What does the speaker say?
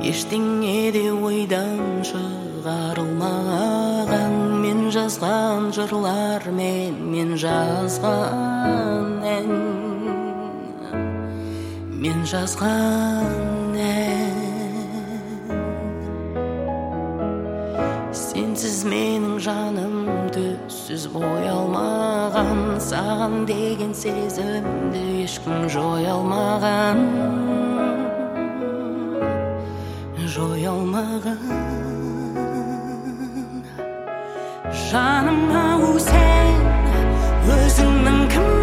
Ештеңе де ойдан шығарылмаған, мен жазған жырлар мен жазған ән, мен жазған ән. Сенсіз менің жаным түссіз боя алмаған, саған деген сезімді ешкім жоя алмаған, жоя алмаған. Жаным ау, сен өзіңнің кім